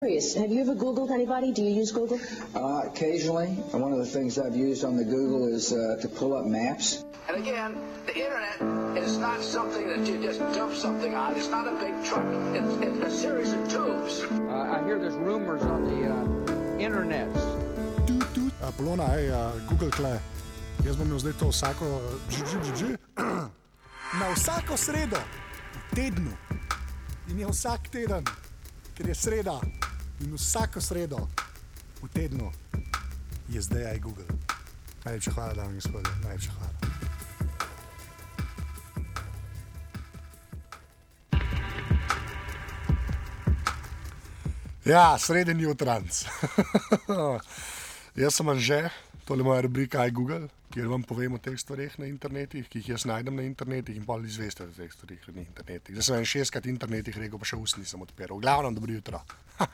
Have you ever Googled anybody? Do you use Google? Occasionally. One of the things I've used on the Google is to pull up maps. And again, the internet is not something that you just dump something on. It's not a big truck. It's a series of tubes. I hear there's rumors on the internet. Polona, Google Kle. Jaz bom imel zdaj to vsako na vsako sredo v tednu. In je vsak teden, ker je sreda. In vsako sredo v tednu je zdaj Google. Najlepša hvala, dame in gospodje. Najlepša hvala. Ja, sreden jutranc. Jaz sem Anže, tole je moja rubrika Google, kjer vam povem o teh stvareh na internetih, ki jih jaz najdem na internetih in pa izveste o teh stvareh na internetih. Zdaj sem 6krat internetih rekel, pa še ust nisem odpiral. V glavnem, dobro jutro.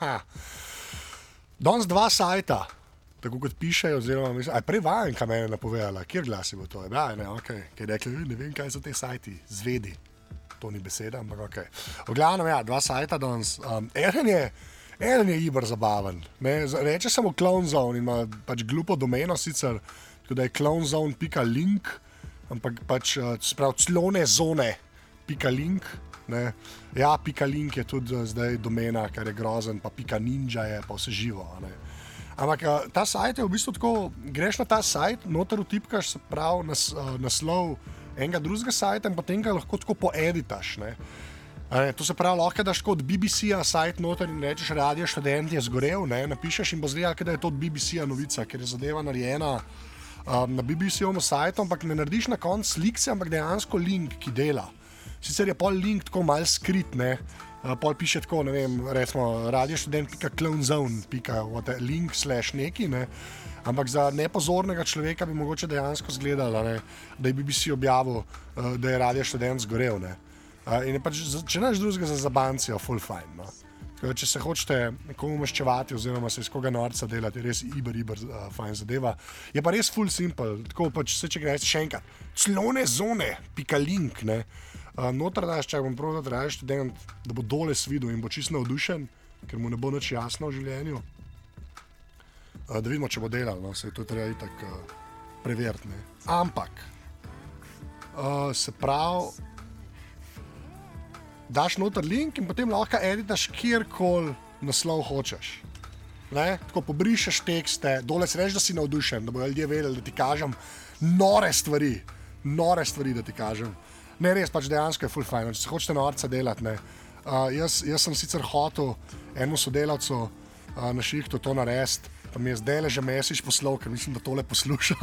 Danes 2 sajta, tako kot pišejo, oziroma mislim, prej Vajenka mene napovedala, kjer glas je bo to? Ja, ne, okej, ki je rekla, ne vem, kaj so te sajti, zvedi. To ni beseda, ampak okej. V glavnem, ja, 2 sajta danes. Eden je iber zabaven. Reče samo CloneZone in ima pač glupo domeno sicer, tako da je clonezone.link, ampak pač sprav clonezone.link. Ja, .link je tudi zdaj domena, kar je grozen, pa .ninja je, pa vse živo. Ampak ta sajt je v bistvu tako, greš na ta sajt, noter vtipkaš se prav naslov enega drugega sajta in potem ga lahko tako poeditaš. To se pravi, lahko daš tako od BBC-a sajt noter in rečeš, Radio Študent je zgorel, napišeš in bo zgleda, da je to od BBC-a novica, ker je zadeva narejena na BBC-ovem sajtu, ampak ne narediš na konc slikce, ampak dejansko link, ki dela. Sicer je pol link tako malo skrit, pol piše tako, ne vem, recimo radioštudent.clonezone.link/neki, ampak za nepozornega človeka bi mogoče dejansko zgledala, da je BBC objavil, da je Radio Študent zgorel. In je pač, če naš drugega za zabancijo, full fine. Če se hočete nekomu maščevati oziroma se iz koga norca delati, je res iber fajn zadeva. Je pa res full simple, tako pač vse, če greš še enkrat, clonezone.link, noter daš, če bom prav da Radio Študent, da bo dole svidel in bo čisto navdušen, ker mu ne bo nič jasno v življenju. Da vidimo, če bo delal, se to treba itak preveriti. Ampak, se pravi, daš noter link in potem lahko editaš kjerkoli naslov hočeš. Tako pobrišeš tekste, dole si reč, da si navdušen, da bodo ljudje vedeli, da ti kažem nore stvari, da ti kažem. Ne res, pač dejansko je full fajn, če se hočete norca delati. Jaz sem sicer hotel enemu sodelavcu na šihtu to narediti, pa mi je zdaj že message poslal, ker mislim, da tole posluša.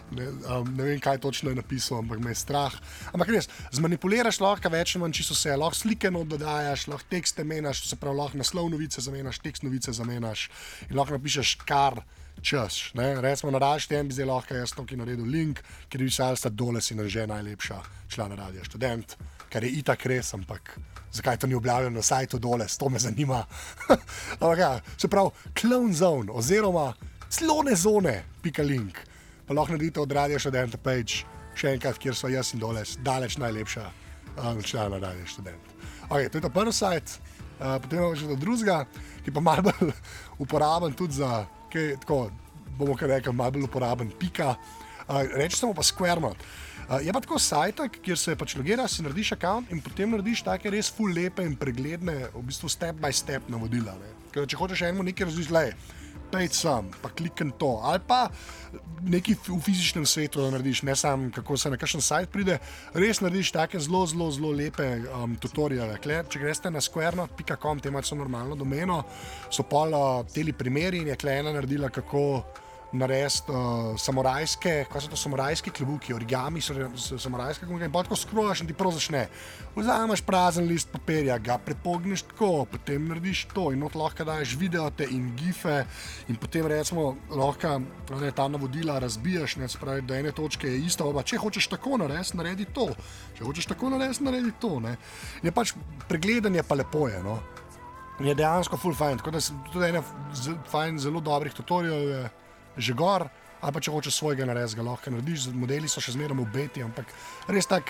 Ne vem, kaj točno je napisal, ampak me je strah. Ampak res, zmanipuliraš lahko več manj čisto vse, lahko slike dodajaš, lahko tekste menjaš, to se pravi, lahko naslov novice zamenjaš, tekst novice zamenjaš in lahko napišeš kar čas. Recimo na Radio Študent bi zdaj lahko jaz tukaj naredil link, ker bi sta dole si Anže najlepša člana Radio Študent, kar je itak res, ampak zakaj to ni objavljeno na sajtu dole, to me zanima. Ampak ja, se pravi, CloneZone oziroma clonezone.link pa lahko naredite od Radio Študent page, še enkrat, kjer so jaz in dole daleč najlepša člana Radio Študent. Ok, to je ta prvi sajt, potem imamo še do drugega, ki pa malo bolj uporaben tudi za tako, bomo kar rekli, malo bolj uporaben pika. Reči samo pa SquareMod. Je pa tako sajtek, kjer se pač logiraš, si narediš account in potem narediš take res full lepe in pregledne, v bistvu step by step navodila. Ker če hočeš enemu nekaj razliš, pejt sem, pa kliknem to, ali pa nekaj v fizičnem svetu da narediš, ne samo kako se na kakšen sajt pride, res narediš take zelo lepe tutoriale. Če greste na squarenot.com, te imajo normalno domeno, so pol teli primeri in je ena naredila, kako narediti samurajske, kaj so to samurajski klobuki, origami so samurajske klobuki in pa tako scrollaš in ti prav začne. Vzameš prazen list papirja, ga prepogneš tako, potem narediš to in not lahko daješ videote in gife in potem recimo lahko ta navodila razbijaš, spravi, do ene točke je isto, pa če hočeš tako narediti, naredi to. Če hočeš tako narediti, naredi to. Je pač pregledanje pa lepo je, Je dejansko full fajn, tako da tudi ene fajn, zelo dobrih tutorialov je že gor, ali pa če hočeš svojega narediti, ga lahko narediš, modeli so še zmeraj v beti, ampak res tak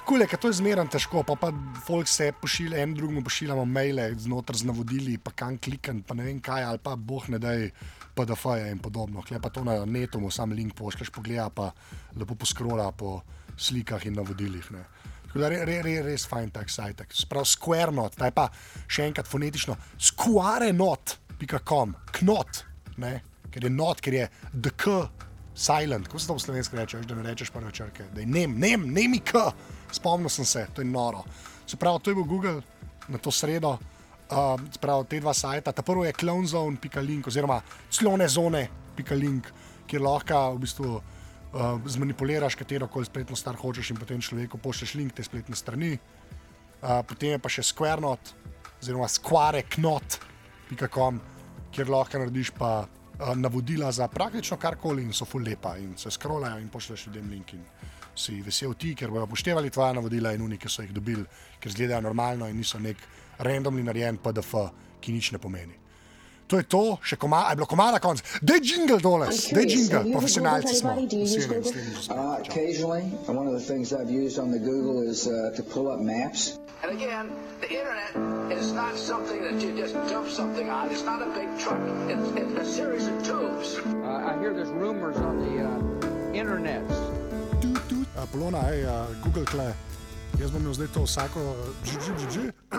Kul je, ker to je zmeraj težko, pa folk se pošilja, en drugemu pošiljamo maile znotraj z navodili, pa kam klikam, pa ne vem kaj, ali pa boh ne daj PDF-je in podobno. Kle pa to na netu, mu sam link pošlješ, pogleda pa lepo poskrola po slikah in navodilih. Ne. Tako da res fajn tak sajtek. Sprav SquareNot, ta je pa še enkrat fonetično squarenot.com, knot, ne, ker je not, ker je dk silent, kako se to v slovenski reče, da ne rečeš prve črke, da je nemi k, spomnil sem se, to je noro. Se pravi, to je bil Google na to sredo, se pravi, te dva sajta, ta prvo je clonezone.link oziroma clonezone.link, kjer lahko v bistvu zmanipuliraš katerokoli spletno stvar hočeš in potem človeku pošlješ link te spletne strani. Potem je pa še SquareNot oziroma squareknot.com, kjer lahko narediš pa navodila za praktično karkoli in so ful lepa in se scrollajo in pošlješ ljudem link in si vesel ti, ker bojo upoštevali tvoja navodila in oni, ki so jih dobili, ker izgledajo normalno in niso nek randomly narejen PDF, ki nič ne pomeni. To je to, še je bilo komada konc. Daj jingle doles, daj jingle, profesionalci smo. Occasionally, one of the things I've used on the Google is to pull up maps. And again, the internet is not something that you just dump something on. It's not a big truck. It's a series of tubes. I hear there's rumors on the internet. Polona, Google tle. Jaz bom imel zdaj to vsako